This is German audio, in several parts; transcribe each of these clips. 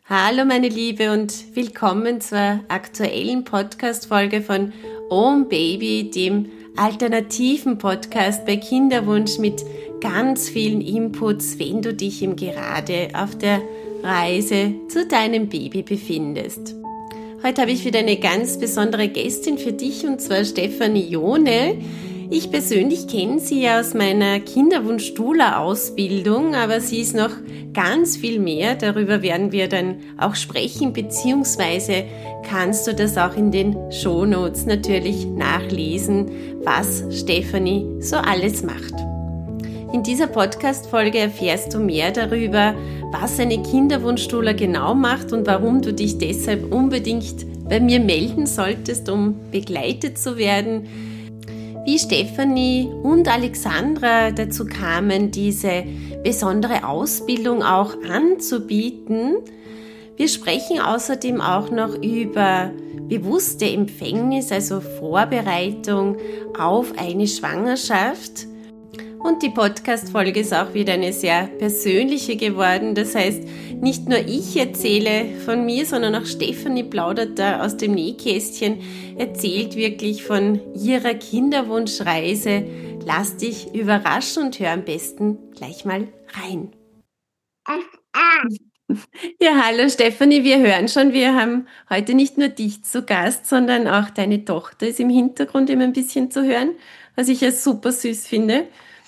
Hallo meine Liebe und willkommen zur aktuellen Podcast-Folge von Om Baby, dem alternativen Podcast bei Kinderwunsch mit ganz vielen Inputs, wenn du dich eben gerade auf der Reise zu deinem Baby befindest. Heute habe ich wieder eine ganz besondere Gästin für dich und zwar Stefanie Jone. Ich persönlich kenne sie ja aus meiner Kinderwunsch-Doula-Ausbildung, aber sie ist noch ganz viel mehr. Darüber werden wir dann auch sprechen, beziehungsweise kannst du das auch in den Shownotes natürlich nachlesen, was Stefanie so alles macht. In dieser Podcast-Folge erfährst du mehr darüber, was eine Kinderwunsch-Doula genau macht und warum du dich deshalb unbedingt bei mir melden solltest, um begleitet zu werden. Wie Stefanie und Alexandra dazu kamen, diese besondere Ausbildung auch anzubieten. Wir sprechen außerdem auch noch über bewusste Empfängnis, also Vorbereitung auf eine Schwangerschaft. Und die Podcast-Folge ist auch wieder eine sehr persönliche geworden. Das heißt, nicht nur ich erzähle von mir, sondern auch Stefanie plaudert da aus dem Nähkästchen, erzählt wirklich von ihrer Kinderwunschreise. Lass dich überraschen und hör am besten gleich mal rein. Ja, hallo Stefanie, wir hören schon, wir haben heute nicht nur dich zu Gast, sondern auch deine Tochter ist im Hintergrund immer ein bisschen zu hören, was ich ja super süß finde.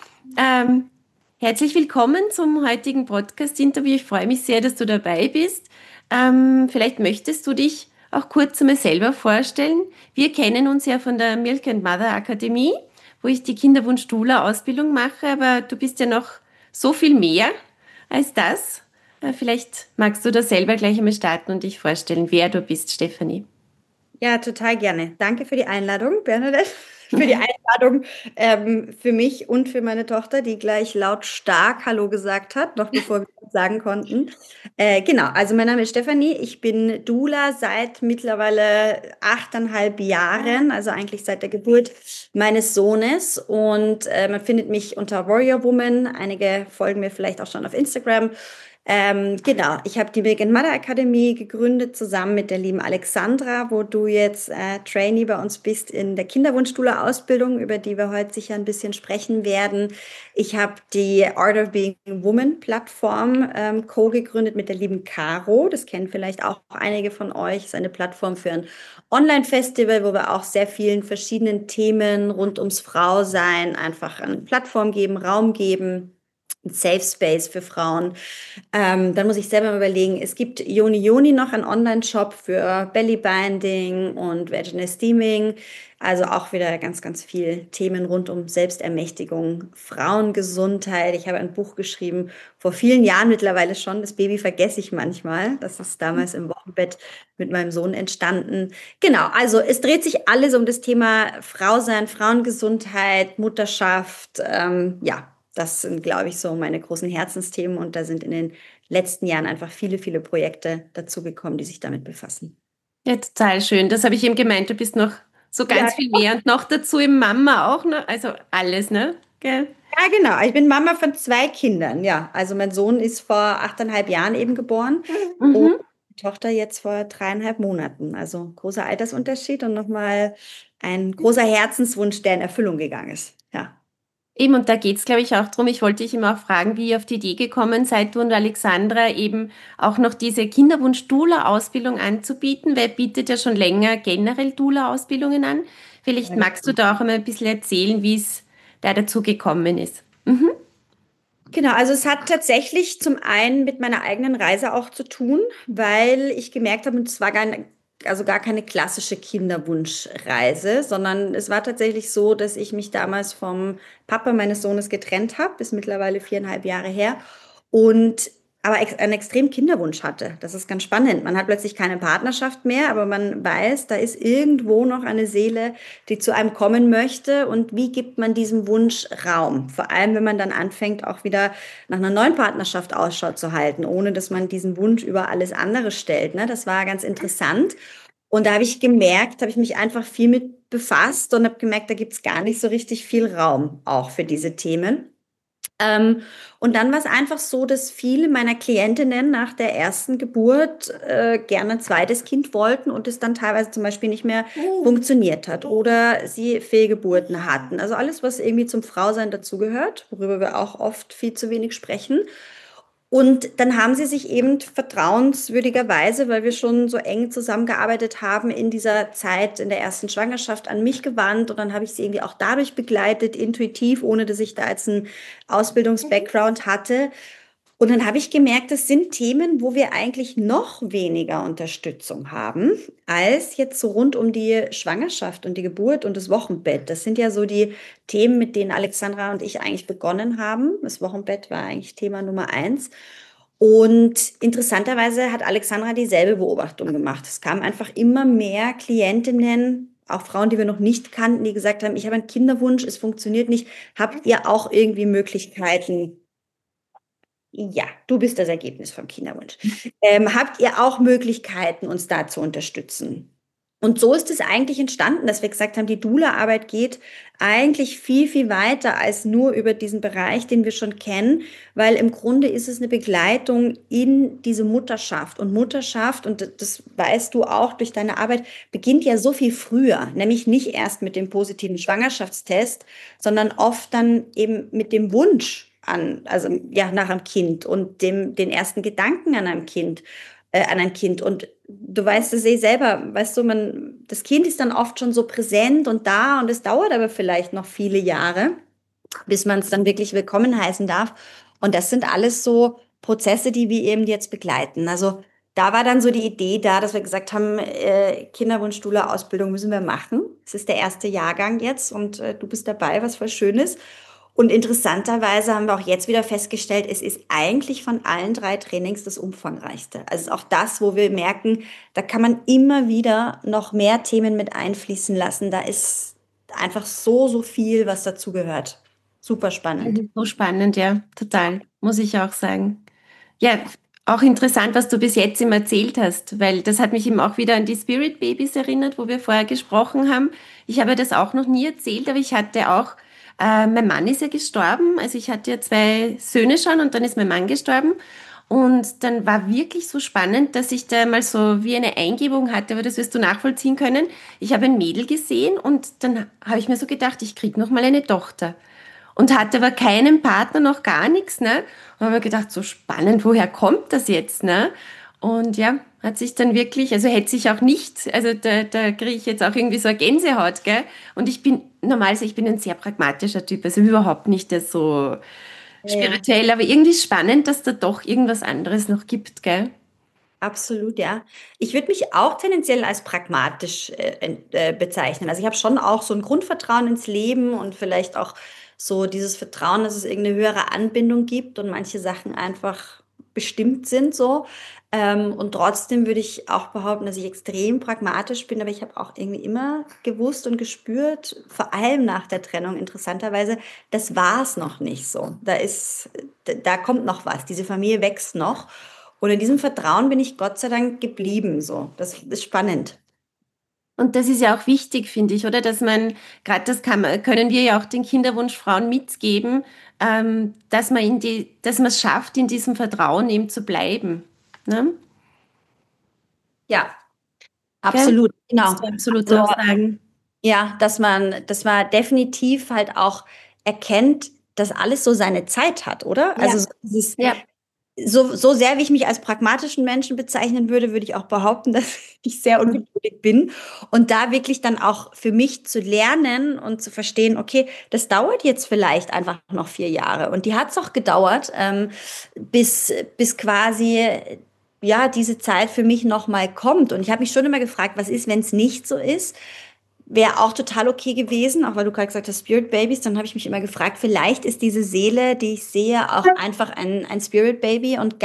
Herzlich willkommen zum heutigen Podcast-Interview. Ich freue mich sehr, dass du dabei bist. Vielleicht möchtest du dich auch kurz einmal selber vorstellen. Wir kennen uns ja von der Milk and Mother Akademie, wo ich die Kinderwunsch-Doula-Ausbildung mache, aber du bist ja noch so viel mehr als das. Vielleicht magst du da selber gleich einmal starten und dich vorstellen, wer du bist, Stefanie. Ja, total gerne. Danke für die Einladung, Bernadette. Für die Einladung für mich und für meine Tochter, die gleich lautstark Hallo gesagt hat, noch bevor wir das sagen konnten. Genau, also mein Name ist Stefanie. Ich bin Doula seit mittlerweile 8,5 Jahren, also eigentlich seit der Geburt meines Sohnes. Und man findet mich unter Warrior Woman. Einige folgen mir vielleicht auch schon auf Instagram. Genau, ich habe die Milk and Mother Akademie gegründet, zusammen mit der lieben Alexandra, wo du jetzt Trainee bei uns bist in der Kinderwunsch-Doula-Ausbildung, über die wir heute sicher ein bisschen sprechen werden. Ich habe die Art of Being Woman Plattform co-gegründet mit der lieben Caro. Das kennen vielleicht auch einige von euch. Das ist eine Plattform für ein Online-Festival, wo wir auch sehr vielen verschiedenen Themen rund ums Frausein einfach eine Plattform geben, Raum geben. Ein Safe Space für Frauen. Dann muss ich selber mal überlegen, es gibt Yoni noch, einen Online-Shop für Bellybinding und Vaginal Steaming. Also auch wieder ganz, ganz viel Themen rund um Selbstermächtigung, Frauengesundheit. Ich habe ein Buch geschrieben, vor vielen Jahren mittlerweile schon. Das Baby vergesse ich manchmal. Das ist damals im Wochenbett mit meinem Sohn entstanden. Genau, also es dreht sich alles um das Thema Frausein, Frauengesundheit, Mutterschaft, ja. Das sind, glaube ich, so meine großen Herzensthemen und da sind in den letzten Jahren einfach viele, viele Projekte dazugekommen, die sich damit befassen. Ja, total schön. Das habe ich eben gemeint. Du bist noch so ganz viel mehr und noch dazu im Mama auch, ne? Also alles, ne? Gell? Ja, genau. Ich bin Mama von 2 Kindern, ja. Also mein Sohn ist vor 8,5 Jahren eben geboren und Mhm. die Tochter jetzt vor 3,5 Monaten. Also großer Altersunterschied und nochmal ein großer Herzenswunsch, der in Erfüllung gegangen ist. Ja. Eben, und da geht's, glaube ich, auch drum. Ich wollte dich immer auch fragen, wie ihr auf die Idee gekommen seid, du und Alexandra eben auch noch diese Kinderwunsch-Doula-Ausbildung anzubieten. Wer bietet ja schon länger generell Doula-Ausbildungen an? Vielleicht magst du da auch einmal ein bisschen erzählen, wie es da dazu gekommen ist. Mhm. Genau, also es hat tatsächlich zum einen mit meiner eigenen Reise auch zu tun, weil ich gemerkt habe, und es war gar keine klassische Kinderwunschreise, sondern es war tatsächlich so, dass ich mich damals vom Papa meines Sohnes getrennt habe, ist mittlerweile 4,5 Jahre her, und aber einen extremen Kinderwunsch hatte. Das ist ganz spannend. Man hat plötzlich keine Partnerschaft mehr, aber man weiß, da ist irgendwo noch eine Seele, die zu einem kommen möchte. Und wie gibt man diesem Wunsch Raum? Vor allem, wenn man dann anfängt, auch wieder nach einer neuen Partnerschaft Ausschau zu halten, ohne dass man diesen Wunsch über alles andere stellt. Ne? Das war ganz interessant. Und da habe ich gemerkt, habe ich mich einfach viel mit befasst und habe gemerkt, da gibt es gar nicht so richtig viel Raum auch für diese Themen. Und dann war es einfach so, dass viele meiner Klientinnen nach der ersten Geburt gerne ein zweites Kind wollten und es dann teilweise zum Beispiel nicht mehr funktioniert hat oder sie Fehlgeburten hatten. Also alles, was irgendwie zum Frausein dazugehört, worüber wir auch oft viel zu wenig sprechen. Und dann haben sie sich eben vertrauenswürdigerweise, weil wir schon so eng zusammengearbeitet haben in dieser Zeit, in der ersten Schwangerschaft, an mich gewandt. Und dann habe ich sie irgendwie auch dadurch begleitet, intuitiv, ohne dass ich da jetzt einen Ausbildungs-Background hatte. Und dann habe ich gemerkt, das sind Themen, wo wir eigentlich noch weniger Unterstützung haben, als jetzt so rund um die Schwangerschaft und die Geburt und das Wochenbett. Das sind ja so die Themen, mit denen Alexandra und ich eigentlich begonnen haben. Das Wochenbett war eigentlich Thema Nummer eins. Und interessanterweise hat Alexandra dieselbe Beobachtung gemacht. Es kamen einfach immer mehr Klientinnen, auch Frauen, die wir noch nicht kannten, die gesagt haben, ich habe einen Kinderwunsch, es funktioniert nicht. Habt ihr auch irgendwie Möglichkeiten? Ja, du bist das Ergebnis vom Kinderwunsch. Habt ihr auch Möglichkeiten, uns da zu unterstützen? Und so ist es eigentlich entstanden, dass wir gesagt haben, die Doula-Arbeit geht eigentlich viel, viel weiter als nur über diesen Bereich, den wir schon kennen, weil im Grunde ist es eine Begleitung in diese Mutterschaft. Und Mutterschaft, und das weißt du auch durch deine Arbeit, beginnt ja so viel früher, nämlich nicht erst mit dem positiven Schwangerschaftstest, sondern oft dann eben mit dem Wunsch also ja, nach einem Kind und den ersten Gedanken an einem Kind, an ein Kind. Und du weißt es eh selber, weißt du, das Kind ist dann oft schon so präsent und da und es dauert aber vielleicht noch viele Jahre, bis man es dann wirklich willkommen heißen darf. Und das sind alles so Prozesse, die wir eben jetzt begleiten. Also da war dann so die Idee da, dass wir gesagt haben, Kinderwunsch-Doula-Ausbildung müssen wir machen. Es ist der erste Jahrgang jetzt und du bist dabei, was voll schön ist. Und interessanterweise haben wir auch jetzt wieder festgestellt, es ist eigentlich von allen 3 Trainings das umfangreichste. Also es ist auch das, wo wir merken, da kann man immer wieder noch mehr Themen mit einfließen lassen. Da ist einfach so, so viel, was dazugehört. Super spannend. So spannend, ja, total, muss ich auch sagen. Ja, auch interessant, was du bis jetzt immer erzählt hast, weil das hat mich eben auch wieder an die Spirit Babies erinnert, wo wir vorher gesprochen haben. Ich habe das auch noch nie erzählt, aber ich hatte auch, mein Mann ist ja gestorben, also ich hatte ja 2 Söhne schon und dann ist mein Mann gestorben. Und dann war wirklich so spannend, dass ich da mal so wie eine Eingebung hatte, aber das wirst du nachvollziehen können. Ich habe ein Mädel gesehen und dann habe ich mir so gedacht, ich krieg noch mal eine Tochter und hatte aber keinen Partner, noch gar nichts, ne? Und habe mir gedacht, so spannend, woher kommt das jetzt, ne? Und ja, hat sich dann wirklich, also hätte sich auch nicht, also da kriege ich jetzt auch irgendwie so eine Gänsehaut, gell? Und ich bin normal, ich bin ein sehr pragmatischer Typ, also überhaupt nicht das so Ja, ja. spirituell, aber irgendwie spannend, dass da doch irgendwas anderes noch gibt, gell? Absolut, ja. Ich würde mich auch tendenziell als pragmatisch bezeichnen. Also ich habe schon auch so ein Grundvertrauen ins Leben und vielleicht auch so dieses Vertrauen, dass es irgendeine höhere Anbindung gibt und manche Sachen einfach bestimmt sind so. Und trotzdem würde ich auch behaupten, dass ich extrem pragmatisch bin, aber ich habe auch irgendwie immer gewusst und gespürt, vor allem nach der Trennung interessanterweise, das war es noch nicht so. Da kommt noch was. Diese Familie wächst noch. Und in diesem Vertrauen bin ich Gott sei Dank geblieben. So, das ist spannend. Und das ist ja auch wichtig, finde ich, oder? Dass man, gerade das können wir ja auch den Kinderwunschfrauen mitgeben, dass man dass man es schafft, in diesem Vertrauen eben zu bleiben. Ne? Ja, Gell? absolut, genau. Kannst du absolut Also auch sagen. ja, dass man definitiv halt auch erkennt, dass alles so seine Zeit hat, oder? Ja, Also so dieses, ja. so sehr, wie ich mich als pragmatischen Menschen bezeichnen würde, würde ich auch behaupten, dass ich sehr ungeduldig bin. Und da wirklich dann auch für mich zu lernen und zu verstehen, okay, das dauert jetzt vielleicht einfach noch 4 Jahre. Und die hat es auch gedauert, bis quasi ja diese Zeit für mich nochmal kommt. Und ich habe mich schon immer gefragt, was ist, wenn es nicht so ist? Wäre auch total okay gewesen, auch weil du gerade gesagt hast, Spirit Babies, dann habe ich mich immer gefragt, vielleicht ist diese Seele, die ich sehe, auch einfach ein Spirit Baby und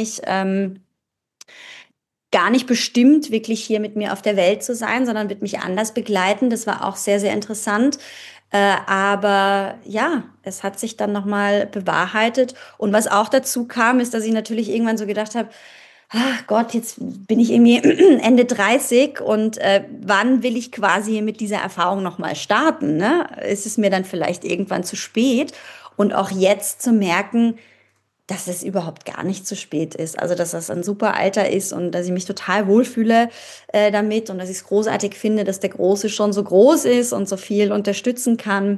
gar nicht bestimmt, wirklich hier mit mir auf der Welt zu sein, sondern wird mich anders begleiten. Das war auch sehr, sehr interessant. Aber ja, es hat sich dann nochmal bewahrheitet. Und was auch dazu kam, ist, dass ich natürlich irgendwann so gedacht habe, ach Gott, jetzt bin ich irgendwie Ende 30 und wann will ich quasi mit dieser Erfahrung nochmal starten, ne? Ist es mir dann vielleicht irgendwann zu spät? Und auch jetzt zu merken, dass es überhaupt gar nicht zu spät ist. Also, dass das ein super Alter ist und dass ich mich total wohlfühle damit und dass ich es großartig finde, dass der Große schon so groß ist und so viel unterstützen kann.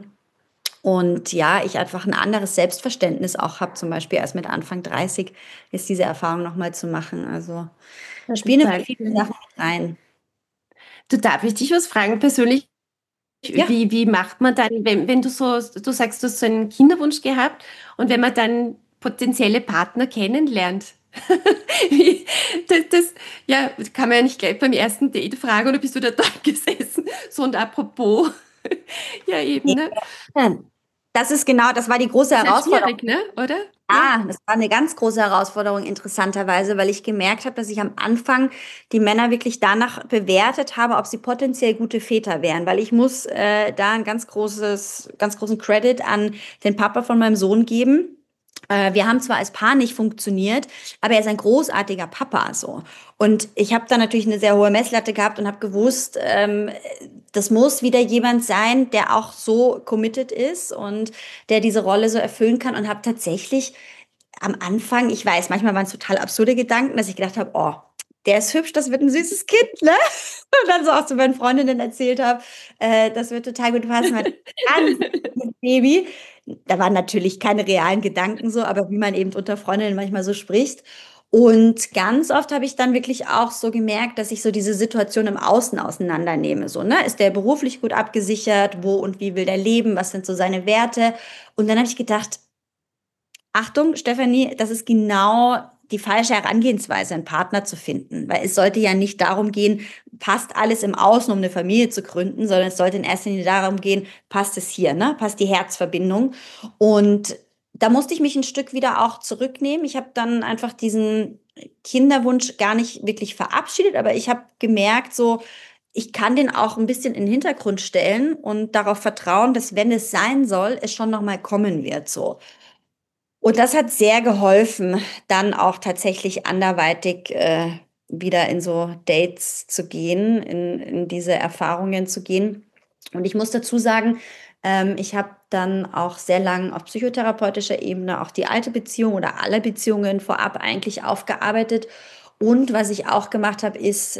Und ja, ich einfach ein anderes Selbstverständnis auch habe, zum Beispiel erst mit Anfang 30 ist diese Erfahrung nochmal zu machen. Also Ja, spielen immer total viele schön. Sachen mit rein. Du, darf ich dich was fragen persönlich? Ja. Wie macht man dann, wenn du sagst, du hast so einen Kinderwunsch gehabt und wenn man dann potenzielle Partner kennenlernt? Wie, das, ja, kann man ja nicht gleich beim ersten Date fragen oder bist du da dort gesessen? So und apropos, ja eben, ne? Ja. Das ist genau, das war die große Das ist ja Herausforderung. schwierig, ne? Oder? Ja. Ah, das war eine ganz große Herausforderung, interessanterweise, weil ich gemerkt habe, dass ich am Anfang die Männer wirklich danach bewertet habe, ob sie potenziell gute Väter wären, weil ich muss da ein ganz großen Credit an den Papa von meinem Sohn geben. Wir haben zwar als Paar nicht funktioniert, aber er ist ein großartiger Papa so. Und ich habe da natürlich eine sehr hohe Messlatte gehabt und habe gewusst, das muss wieder jemand sein, der auch so committed ist und der diese Rolle so erfüllen kann und habe tatsächlich am Anfang, ich weiß, manchmal waren es total absurde Gedanken, dass ich gedacht habe, oh, der ist hübsch, das wird ein süßes Kind, ne? Und dann so auch zu meinen Freundinnen erzählt habe, das wird total gut passen, mein ganz liebes Baby. Da waren natürlich keine realen Gedanken so, aber wie man eben unter Freundinnen manchmal so spricht. Und ganz oft habe ich dann wirklich auch so gemerkt, dass ich so diese Situation im Außen auseinandernehme. So, ne? Ist der beruflich gut abgesichert? Wo und wie will der leben? Was sind so seine Werte? Und dann habe ich gedacht, Achtung, Stefanie, das ist genau die falsche Herangehensweise, einen Partner zu finden. Weil es sollte ja nicht darum gehen, passt alles im Außen, um eine Familie zu gründen, sondern es sollte in erster Linie darum gehen, passt es hier, ne? Passt die Herzverbindung. Und da musste ich mich ein Stück wieder auch zurücknehmen. Ich habe dann einfach diesen Kinderwunsch gar nicht wirklich verabschiedet, aber ich habe gemerkt, so, ich kann den auch ein bisschen in den Hintergrund stellen und darauf vertrauen, dass wenn es sein soll, es schon noch mal kommen wird, so. Und das hat sehr geholfen, dann auch tatsächlich anderweitig wieder in so Dates zu gehen, in diese Erfahrungen zu gehen. Und ich muss dazu sagen, ich habe dann auch sehr lang auf psychotherapeutischer Ebene auch die alte Beziehung oder alle Beziehungen vorab eigentlich aufgearbeitet. Und was ich auch gemacht habe, ist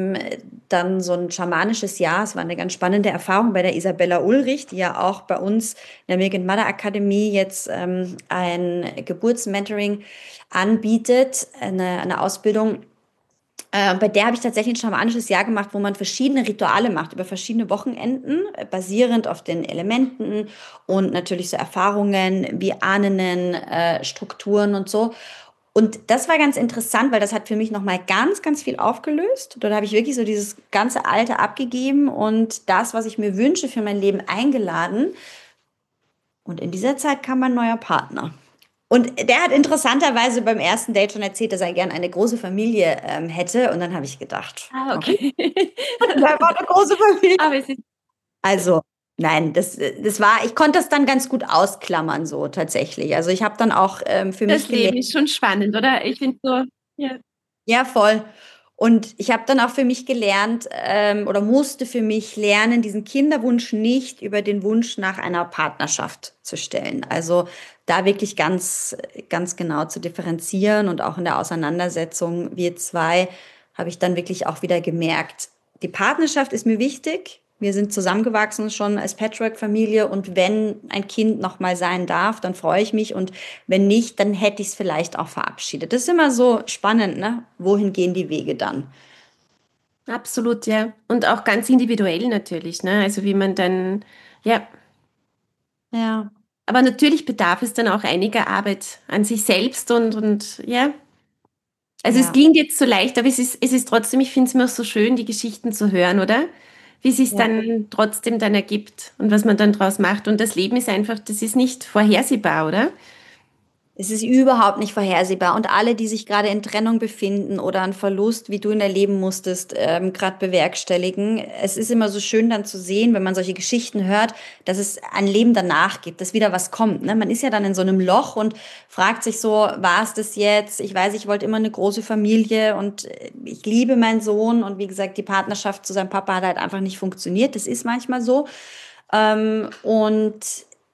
dann so ein schamanisches Jahr. Es war eine ganz spannende Erfahrung bei der Isabella Ulrich, die ja auch bei uns in der Milk Mother Akademie jetzt ein Geburtsmentoring anbietet, eine Ausbildung. Bei der habe ich tatsächlich ein schamanisches Jahr gemacht, wo man verschiedene Rituale macht, über verschiedene Wochenenden, basierend auf den Elementen und natürlich so Erfahrungen wie Ahnen, Strukturen und so. Und das war ganz interessant, weil das hat für mich nochmal ganz, ganz viel aufgelöst. Dort habe ich wirklich so dieses ganze Alte abgegeben und das, was ich mir wünsche für mein Leben, eingeladen. Und in dieser Zeit kam mein neuer Partner. Und der hat interessanterweise beim ersten Date schon erzählt, dass er gern eine große Familie hätte. Und dann habe ich gedacht, Ah, okay, okay. da war eine große Familie. Aber es ist Also, nein, das war, ich konnte das dann ganz gut ausklammern, so tatsächlich. Also ich habe dann auch für mich das gelernt, Leben ist schon spannend, oder? Ich finde so, ja. ja, voll. Und ich habe dann auch für mich gelernt oder musste für mich lernen, diesen Kinderwunsch nicht über den Wunsch nach einer Partnerschaft zu stellen. Also da wirklich ganz, ganz genau zu differenzieren und auch in der Auseinandersetzung, wir zwei, habe ich dann wirklich auch wieder gemerkt, die Partnerschaft ist mir wichtig. Wir sind zusammengewachsen schon als Patchwork-Familie und wenn ein Kind noch mal sein darf, dann freue ich mich und wenn nicht, dann hätte ich es vielleicht auch verabschiedet. Das ist immer so spannend, ne? Wohin gehen die Wege dann? Absolut, ja. Und auch ganz individuell natürlich, ne? Also wie man dann, ja. Ja, Aber natürlich bedarf es dann auch einiger Arbeit an sich selbst und ja. Also es ja, klingt jetzt so leicht, aber es ist trotzdem, ich finde es immer so schön, die Geschichten zu hören, oder? Wie es sich ja. dann trotzdem dann ergibt und was man dann draus macht. Und das Leben ist einfach, das ist nicht vorhersehbar, oder? Es ist überhaupt nicht vorhersehbar. Und alle, die sich gerade in Trennung befinden oder einen Verlust, wie du ihn erleben musstest, gerade bewerkstelligen. Es ist immer so schön dann zu sehen, wenn man solche Geschichten hört, dass es ein Leben danach gibt, dass wieder was kommt. Ne? Man ist ja dann in so einem Loch und fragt sich so, war es das jetzt? Ich weiß, ich wollte immer eine große Familie und ich liebe meinen Sohn. Und wie gesagt, die Partnerschaft zu seinem Papa hat halt einfach nicht funktioniert. Das ist manchmal so. Und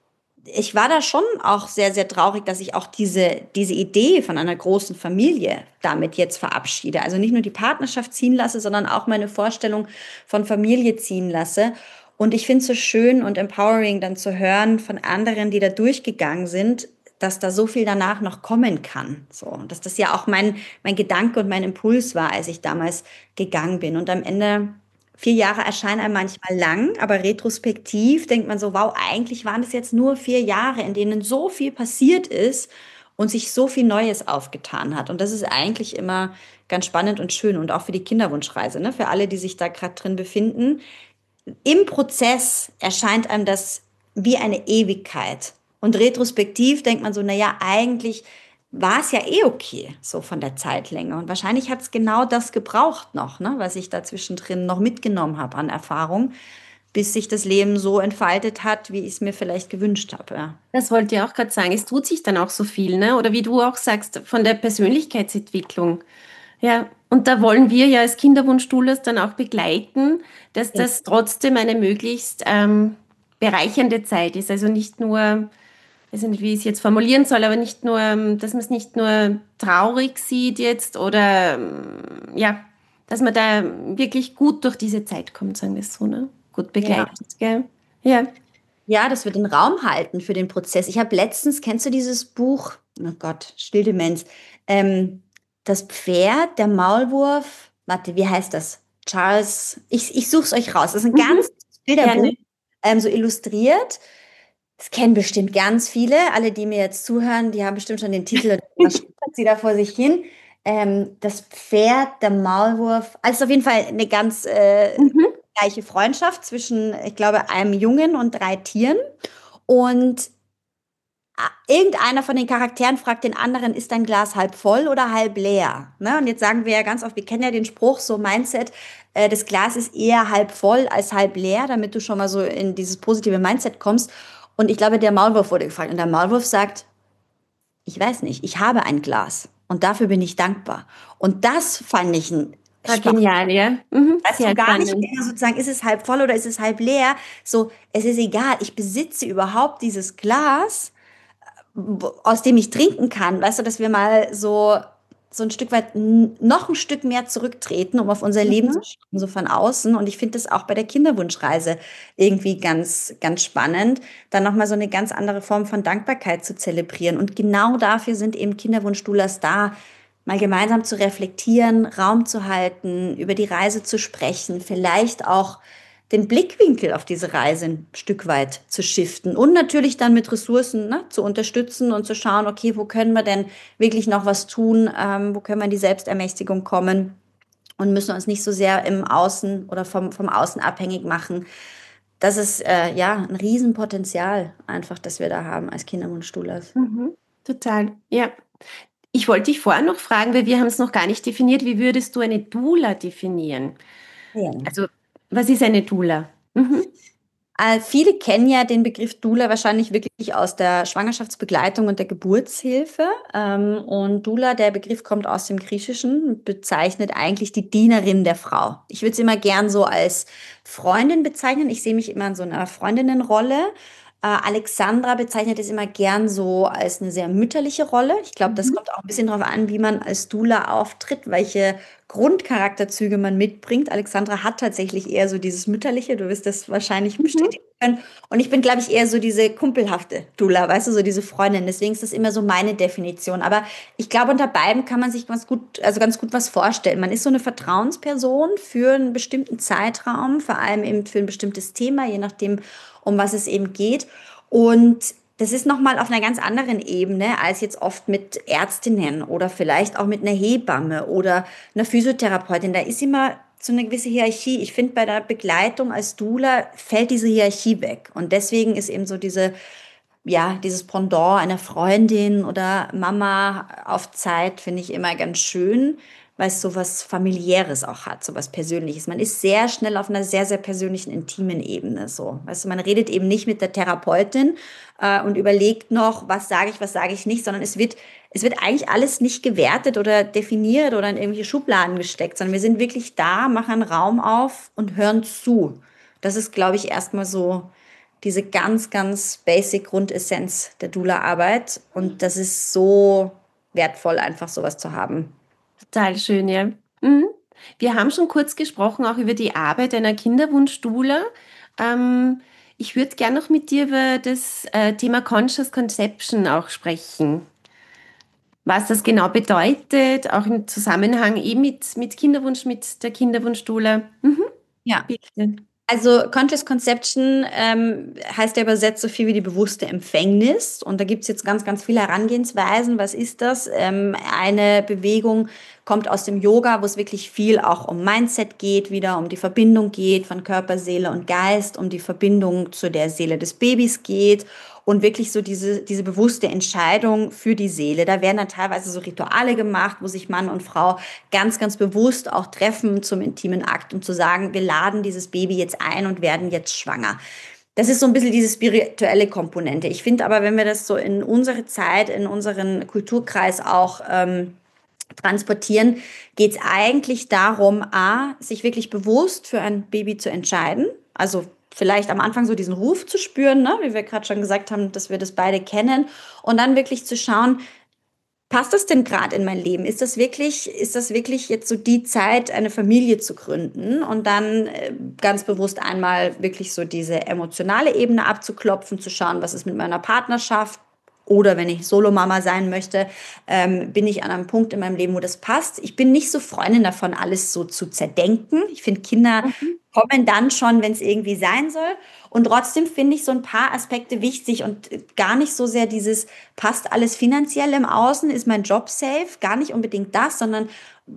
ich war da schon auch sehr, sehr traurig, dass ich auch diese Idee von einer großen Familie damit jetzt verabschiede. Also nicht nur die Partnerschaft ziehen lasse, sondern auch meine Vorstellung von Familie ziehen lasse. Und ich finde es so schön und empowering dann zu hören von anderen, die da durchgegangen sind, dass da so viel danach noch kommen kann. So, und dass das ja auch mein Gedanke und mein Impuls war, als ich damals gegangen bin. Und am Ende 4 Jahre erscheinen einem manchmal lang, aber retrospektiv denkt man so, wow, eigentlich waren es jetzt nur 4 Jahre, in denen so viel passiert ist und sich so viel Neues aufgetan hat. Und das ist eigentlich immer ganz spannend und schön und auch für die Kinderwunschreise, ne? Für alle, die sich da gerade drin befinden. Im Prozess erscheint einem das wie eine Ewigkeit. Und retrospektiv denkt man so, naja, eigentlich war es ja eh okay, so von der Zeitlänge. Und wahrscheinlich hat es genau das gebraucht noch, ne, was ich da zwischendrin noch mitgenommen habe an Erfahrung, bis sich das Leben so entfaltet hat, wie ich es mir vielleicht gewünscht habe. Ja. Das wollte ich auch gerade sagen. Es tut sich dann auch so viel, ne? Oder wie du auch sagst, von der Persönlichkeitsentwicklung. Ja, und da wollen wir ja als Kinderwunsch-Doulas dann auch begleiten, dass Ja. das trotzdem eine möglichst bereichernde Zeit ist. Also nicht nur, ich weiß nicht, wie ich es jetzt formulieren soll, aber nicht nur, dass man es nicht nur traurig sieht jetzt oder ja, dass man da wirklich gut durch diese Zeit kommt, sagen wir es so, ne? Gut Ja. begleitet, gell? Ja. Ja, dass wir den Raum halten für den Prozess. Ich habe letztens, kennst du dieses Buch? Oh Gott, Stilldemenz. Das Pferd, der Maulwurf. Warte, wie heißt das? Charles. Ich suche es euch raus. Das ist ein Mhm. ganz Bilderbuch, Gerne. so illustriert. Das kennen bestimmt ganz viele. Alle, die mir jetzt zuhören, die haben bestimmt schon den Titel oder was schreibt sie da vor sich hin. Das Pferd, der Maulwurf. Also auf jeden Fall eine ganz Mhm. gleiche Freundschaft zwischen, ich glaube, einem Jungen und 3 Tieren. Und irgendeiner von den Charakteren fragt den anderen, ist dein Glas halb voll oder halb leer? Ne? Und jetzt sagen wir ja ganz oft, wir kennen ja den Spruch, so Mindset, das Glas ist eher halb voll als halb leer, damit du schon mal so in dieses positive Mindset kommst. Und ich glaube, der Maulwurf wurde gefragt. Und der Maulwurf sagt, ich weiß nicht, ich habe ein Glas. Und dafür bin ich dankbar. Und das fand ich ein War stark. genial, ja. Mhm. Weißt du, Sehr gar nicht spannend. mehr sozusagen, ist es halb voll oder ist es halb leer? So, es ist egal, ich besitze überhaupt dieses Glas, aus dem ich trinken kann. Weißt du, dass wir mal so ein Stück weit noch ein Stück mehr zurücktreten, um auf unser Leben zu Mhm. schauen, so von außen. Und ich finde das auch bei der Kinderwunschreise irgendwie ganz, ganz spannend, dann nochmal so eine ganz andere Form von Dankbarkeit zu zelebrieren. Und genau dafür sind eben Kinderwunsch-Doulas da, mal gemeinsam zu reflektieren, Raum zu halten, über die Reise zu sprechen, vielleicht auch den Blickwinkel auf diese Reise ein Stück weit zu shiften und natürlich dann mit Ressourcen, ne, zu unterstützen und zu schauen, okay, wo können wir denn wirklich noch was tun, wo können wir in die Selbstermächtigung kommen und müssen uns nicht so sehr im Außen oder vom Außen abhängig machen. Das ist ja ein Riesenpotenzial einfach, das wir da haben als Kinderwunsch-Doulas. Mhm. Total, ja. Ich wollte dich vorher noch fragen, weil wir haben es noch gar nicht definiert. Wie würdest du eine Doula definieren? Ja. Also, was ist eine Doula? Mhm. Viele kennen ja den Begriff Doula wahrscheinlich wirklich aus der Schwangerschaftsbegleitung und der Geburtshilfe. Und Doula, der Begriff kommt aus dem Griechischen, bezeichnet eigentlich die Dienerin der Frau. Ich würde es immer gern so als Freundin bezeichnen. Ich sehe mich immer in so einer Freundinnenrolle. Alexandra bezeichnet es immer gern so als eine sehr mütterliche Rolle. Ich glaube, das Mhm. kommt auch ein bisschen darauf an, wie man als Doula auftritt, welche Grundcharakterzüge man mitbringt. Alexandra hat tatsächlich eher so dieses Mütterliche, du wirst das wahrscheinlich Mhm. bestätigen können. Und ich bin, glaube ich, eher so diese kumpelhafte Doula, weißt du, so diese Freundin. Deswegen ist das immer so meine Definition. Aber ich glaube, unter beiden kann man sich ganz gut was vorstellen. Man ist so eine Vertrauensperson für einen bestimmten Zeitraum, vor allem eben für ein bestimmtes Thema, je nachdem, um was es eben geht. Und das ist nochmal auf einer ganz anderen Ebene als jetzt oft mit Ärztinnen oder vielleicht auch mit einer Hebamme oder einer Physiotherapeutin. Da ist immer so eine gewisse Hierarchie. Ich finde, bei der Begleitung als Doula fällt diese Hierarchie weg. Und deswegen ist eben so dieses Pendant einer Freundin oder Mama auf Zeit, finde ich immer ganz schön, weil es so was Familiäres auch hat, so was Persönliches. Man ist sehr schnell auf einer sehr, sehr persönlichen, intimen Ebene so. Weißt du, man redet eben nicht mit der Therapeutin und überlegt noch, was sage ich nicht, sondern es wird eigentlich alles nicht gewertet oder definiert oder in irgendwelche Schubladen gesteckt, sondern wir sind wirklich da, machen einen Raum auf und hören zu. Das ist, glaube ich, erstmal so diese ganz, ganz basic Grundessenz der Doula-Arbeit. Und das ist so wertvoll, einfach sowas zu haben. Total schön, ja. Mhm. Wir haben schon kurz gesprochen auch über die Arbeit einer Kinderwunschdoula. Ähm, Ich würde gerne noch mit dir über das Thema Conscious Conception auch sprechen. Was das genau bedeutet, auch im Zusammenhang eben mit Kinderwunsch, mit der Kinderwunschdoula. Mhm, Ja. bitte. Also Conscious Conception heißt ja übersetzt so viel wie die bewusste Empfängnis. Und da gibt es jetzt ganz, ganz viele Herangehensweisen. Was ist das? Eine Bewegung kommt aus dem Yoga, wo es wirklich viel auch um Mindset geht, wieder um die Verbindung geht von Körper, Seele und Geist, um die Verbindung zu der Seele des Babys geht und wirklich so diese bewusste Entscheidung für die Seele. Da werden dann teilweise so Rituale gemacht, wo sich Mann und Frau ganz, ganz bewusst auch treffen zum intimen Akt, um zu sagen, wir laden dieses Baby jetzt ein und werden jetzt schwanger. Das ist so ein bisschen diese spirituelle Komponente. Ich finde aber, wenn wir das so in unsere Zeit, in unseren Kulturkreis auch transportieren, geht es eigentlich darum, sich wirklich bewusst für ein Baby zu entscheiden. Also vielleicht am Anfang so diesen Ruf zu spüren, ne? Wie wir gerade schon gesagt haben, dass wir das beide kennen. Und dann wirklich zu schauen, passt das denn gerade in mein Leben? Ist das wirklich jetzt so die Zeit, eine Familie zu gründen und dann ganz bewusst einmal wirklich so diese emotionale Ebene abzuklopfen, zu schauen, was ist mit meiner Partnerschaft? Oder wenn ich Solomama sein möchte, bin ich an einem Punkt in meinem Leben, wo das passt. Ich bin nicht so Freundin davon, alles so zu zerdenken. Ich finde, Kinder Mhm. kommen dann schon, wenn es irgendwie sein soll. Und trotzdem finde ich so ein paar Aspekte wichtig und gar nicht so sehr dieses, passt alles finanziell im Außen, ist mein Job safe, gar nicht unbedingt das, sondern